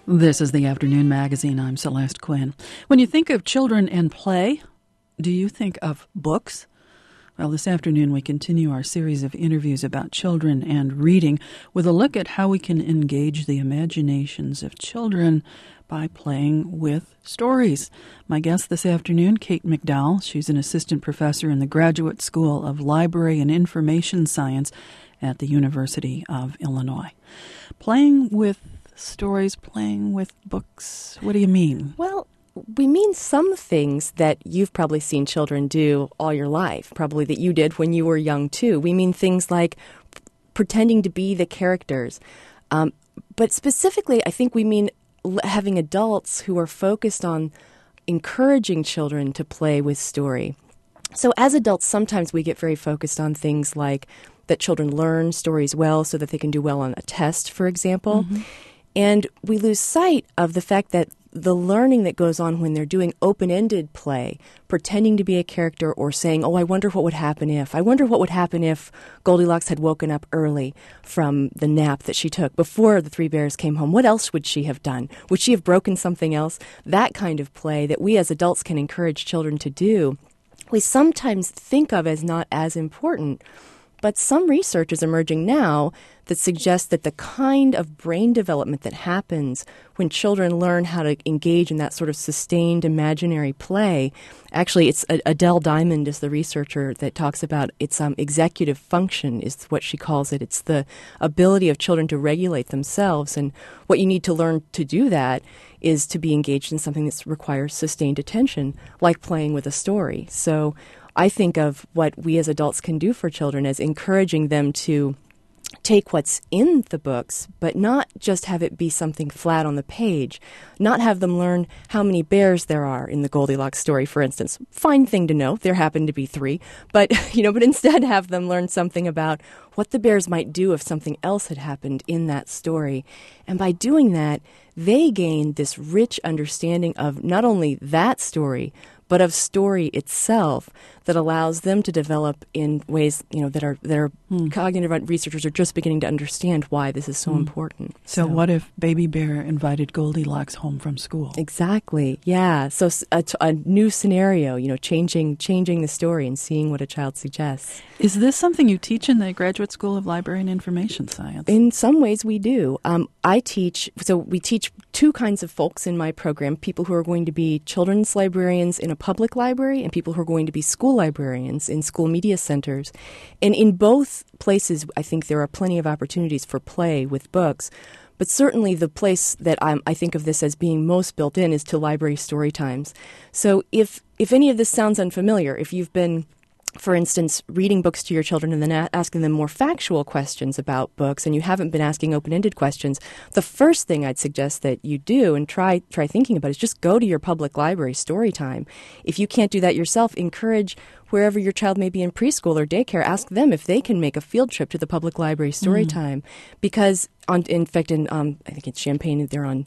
This is the Afternoon Magazine. I'm Celeste Quinn. When you think of children and play, do you think of books? Well, this afternoon we continue our series of interviews about children and reading with a look at how we can engage the imaginations of children by playing with stories. My guest this afternoon, Kate McDowell. She's an assistant professor in the Graduate School of Library and Information Science at the University of Illinois. Playing with stories, playing with books, what do you mean? Well, we mean some things that you've probably seen children do all your life, probably that you did when you were young too. We mean things like pretending to be the characters. But specifically, I think we mean having adults who are focused on encouraging children to play with story. So as adults, sometimes we get very focused on things like that children learn stories well so that they can do well on a test, for example. Mm-hmm. And we lose sight of the fact that the learning that goes on when they're doing open-ended play, pretending to be a character or saying, oh, I wonder what would happen if. I wonder what would happen if Goldilocks had woken up early from the nap that she took before the three bears came home. What else would she have done? Would she have broken something else? That kind of play that we as adults can encourage children to do, we sometimes think of as not as important. But some research is emerging now that suggests that the kind of brain development that happens when children learn how to engage in that sort of sustained imaginary play, actually it's Adele Diamond is the researcher that talks about its executive function is what she calls it. It's the ability of children to regulate themselves. And what you need to learn to do that is to be engaged in something that requires sustained attention, like playing with a story. So I think of what we as adults can do for children as encouraging them to take what's in the books, but not just have it be something flat on the page, not have them learn how many bears there are in the Goldilocks story, for instance. Fine thing to know. There happen to be 3. But, but instead have them learn something about what the bears might do if something else had happened in that story. And by doing that, they gain this rich understanding of not only that story, but of story itself that allows them to develop in ways, that are cognitive researchers are just beginning to understand why this is so important. So what if Baby Bear invited Goldilocks home from school? Exactly, yeah. So a new scenario, changing the story and seeing what a child suggests. Is this something you teach in the Graduate School of Library and Information Science? In some ways we do. We teach 2 kinds of folks in my program, people who are going to be children's librarians in a public library and people who are going to be school librarians in school media centers. And in both places, I think there are plenty of opportunities for play with books. But certainly the place that I think of this as being most built in is to library story times. So if any of this sounds unfamiliar, if you've been, for instance, reading books to your children and then asking them more factual questions about books, and you haven't been asking open-ended questions, the first thing I'd suggest that you do and try thinking about is just go to your public library story time. If you can't do that yourself, encourage wherever your child may be in preschool or daycare, ask them if they can make a field trip to the public library story time. Because, in fact, I think in Champaign, they're on...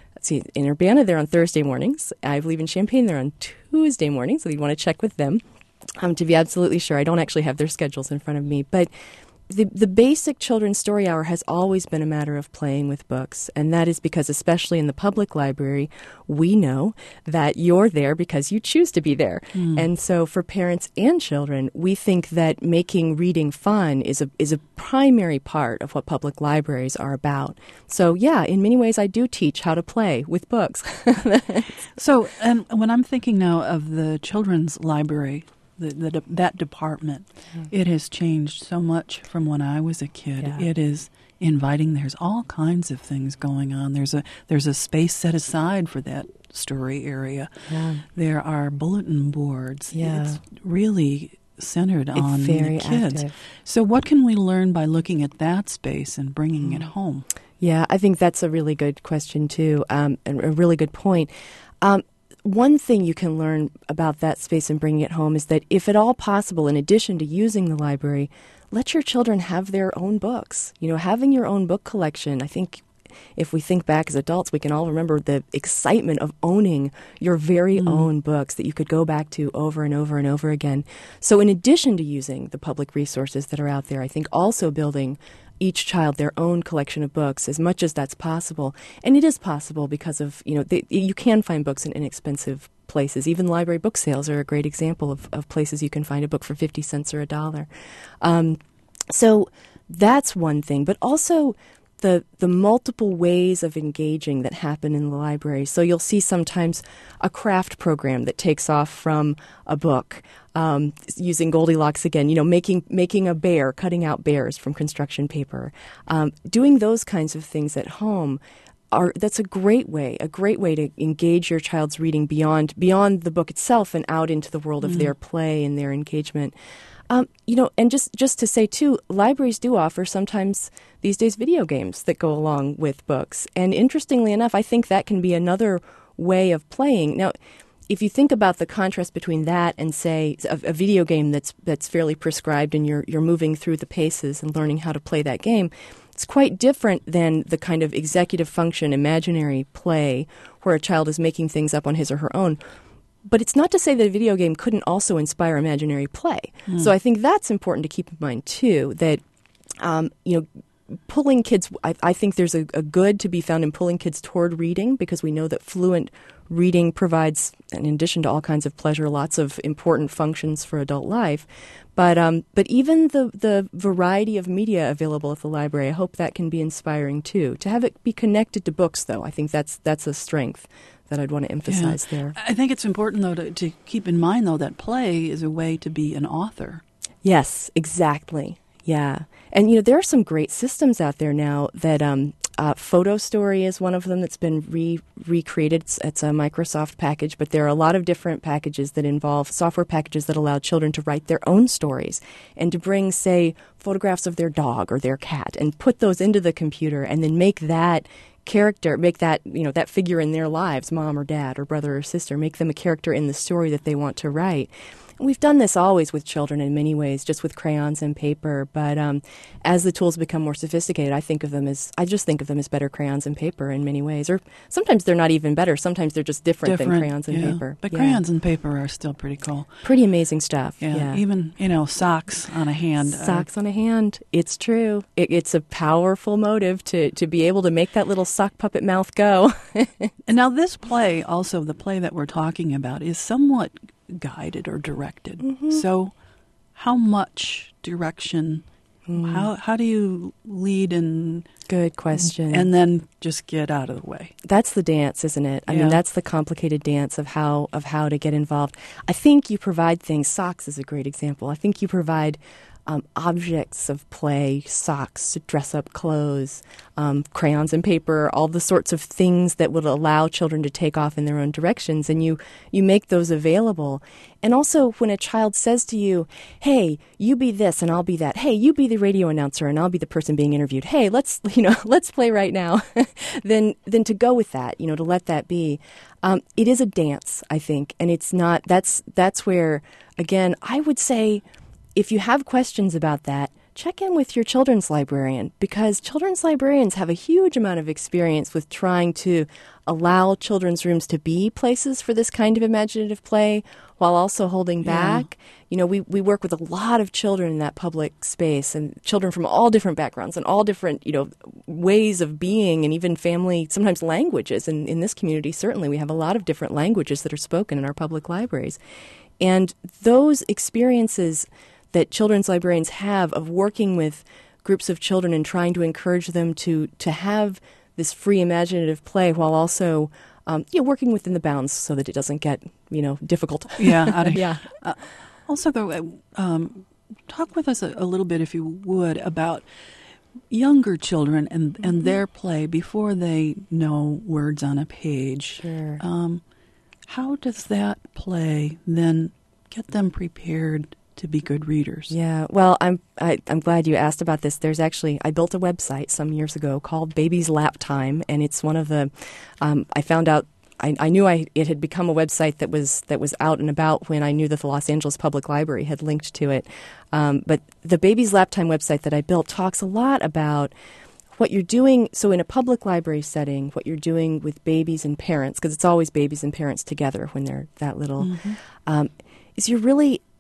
in Urbana, they're on Thursday mornings. I believe in Champaign, they're on Tuesday mornings, so you want to check with them. To be absolutely sure. I don't actually have their schedules in front of me. But the basic children's story hour has always been a matter of playing with books. And that is because, especially in the public library, we know that you're there because you choose to be there. And so for parents and children, we think that making reading fun is a primary part of what public libraries are about. So, yeah, in many ways, I do teach how to play with books. So when I'm thinking now of the children's library, that department, it has changed so much from when I was a kid. Yeah. It is inviting. There's all kinds of things going on. There's a space set aside for that story area. Yeah. There are bulletin boards. Yeah. It's really centered on the kids. Active. So what can we learn by looking at that space and bringing it home? Yeah, I think that's a really good question too, and a really good point. One thing you can learn about that space and bringing it home is that if at all possible, in addition to using the library, let your children have their own books. Having your own book collection, I think if we think back as adults, we can all remember the excitement of owning your very own books that you could go back to over and over and over again. So in addition to using the public resources that are out there, I think also building each child their own collection of books as much as that's possible. And it is possible because of, you can find books in inexpensive places. Even library book sales are a great example of places you can find a book for 50 cents or $1. So that's one thing, but also the multiple ways of engaging that happen in the library. So you'll see sometimes a craft program that takes off from a book, using Goldilocks again, making a bear, cutting out bears from construction paper. Doing those kinds of things at home that's a great way to engage your child's reading beyond the book itself and out into the world of their play and their engagement. And just to say, too, libraries do offer sometimes these days video games that go along with books. And interestingly enough, I think that can be another way of playing. Now, if you think about the contrast between that and, say, a video game that's fairly prescribed and you're moving through the paces and learning how to play that game, it's quite different than the kind of executive function, imaginary play where a child is making things up on his or her own. But it's not to say that a video game couldn't also inspire imaginary play. So I think that's important to keep in mind, too, that, pulling kids, I think there's a good to be found in pulling kids toward reading, because we know that fluent reading provides, in addition to all kinds of pleasure, lots of important functions for adult life. But even the variety of media available at the library, I hope that can be inspiring, too. To have it be connected to books, though, I think that's a strength that I'd want to emphasize there. I think it's important, though, to keep in mind, though, that play is a way to be an author. Yes, exactly. Yeah. And, there are some great systems out there now that Photo Story is one of them that's been recreated. It's a Microsoft package, but there are a lot of different packages that involve software packages that allow children to write their own stories and to bring, say, photographs of their dog or their cat and put those into the computer and then make that character, make that, that figure in their lives, mom or dad or brother or sister, make them a character in the story that they want to write. We've done this always with children in many ways, just with crayons and paper. But as the tools become more sophisticated, I just think of them as better crayons and paper in many ways. Or sometimes they're not even better. Sometimes they're just different than crayons and paper. But crayons and paper are still pretty cool. Pretty amazing stuff. Yeah. Even, socks on a hand. Socks on a hand. It's true. It's a powerful motive to be able to make that little sock puppet mouth go. And now this play, also the play that we're talking about, is somewhat guided or directed. So how much direction, how do you lead in? Good question. And then just get out of the way. That's the dance, isn't it? I mean, that's the complicated dance of how to get involved. I think you provide things. Socks is a great example. I think you provide objects of play, socks, dress-up clothes, crayons and paper, all the sorts of things that would allow children to take off in their own directions, and you make those available. And also, when a child says to you, hey, you be this and I'll be that. Hey, you be the radio announcer and I'll be the person being interviewed. Hey, let's play right now. then to go with that, to let that be. It is a dance, I think, and it's not, that's where, again, I would say, if you have questions about that, check in with your children's librarian, because children's librarians have a huge amount of experience with trying to allow children's rooms to be places for this kind of imaginative play while also holding back. We work with a lot of children in that public space, and children from all different backgrounds and all different, ways of being, and even family, sometimes languages. And in this community, certainly, we have a lot of different languages that are spoken in our public libraries. And those experiences that children's librarians have of working with groups of children and trying to encourage them to have this free imaginative play while also working within the bounds so that it doesn't get difficult. Also, though, talk with us a little bit, if you would, about younger children and their play before they know words on a page. Sure. How does that play then get them prepared to be good readers? Yeah, well, I'm glad you asked about this. There's actually, I built a website some years ago called Baby's Lap Time, and it's one of the, I found out, I knew it had become a website that was out and about when I knew that the Los Angeles Public Library had linked to it. But the Baby's Lap Time website that I built talks a lot about what you're doing, so in a public library setting, what you're doing with babies and parents, because it's always babies and parents together when they're that little, is you're really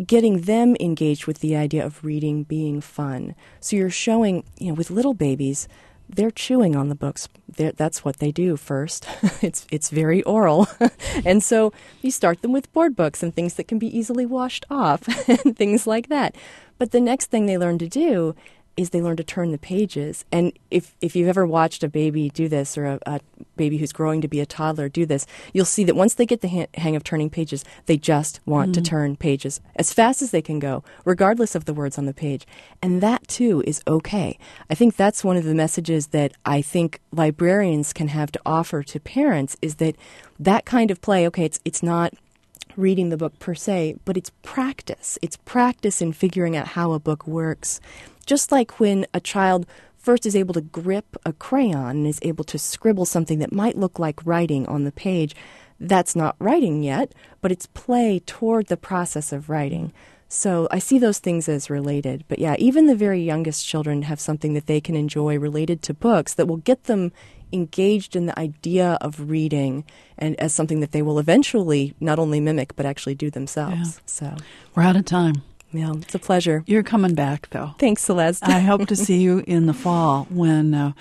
getting them engaged with the idea of reading being fun. So you're showing, with little babies, they're chewing on the books. That's what they do first. It's very oral. And so you start them with board books and things that can be easily washed off and things like that. But the next thing they learn to do is they learn to turn the pages. And if you've ever watched a baby do this, or a baby who's growing to be a toddler do this, you'll see that once they get the hang of turning pages, they just want to turn pages as fast as they can go, regardless of the words on the page. And that, too, is okay. I think that's one of the messages that I think librarians can have to offer to parents, is that kind of play, okay, it's not reading the book per se, but it's practice. It's practice in figuring out how a book works. Just like when a child first is able to grip a crayon and is able to scribble something that might look like writing on the page, that's not writing yet, but it's play toward the process of writing. So I see those things as related. But yeah, even the very youngest children have something that they can enjoy related to books that will get them engaged in the idea of reading, and as something that they will eventually not only mimic but actually do themselves. Yeah. So we're out of time. Yeah, it's a pleasure. You're coming back, though. Thanks, Celeste. I hope to see you in the fall when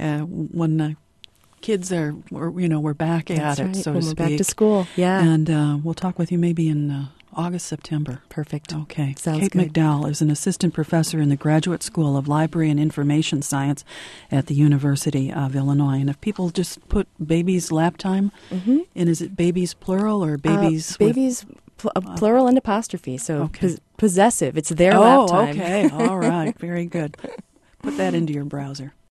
kids are, we're back at That's it, right. so when to we're speak. back to school. Yeah, and we'll talk with you maybe in August, September. Perfect. Okay. Sounds Kate good. McDowell is an assistant professor in the Graduate School of Library and Information Science at the University of Illinois. And if people just put babies lap time, and is it babies plural or babies? Babies, plural and apostrophe. So Okay. possessive. It's their lap time. Okay. All right. Very good. Put that into your browser.